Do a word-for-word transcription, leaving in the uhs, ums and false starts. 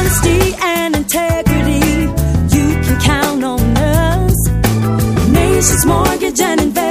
honesty and integrity, you can count on us. Nations Mortgage and Investment.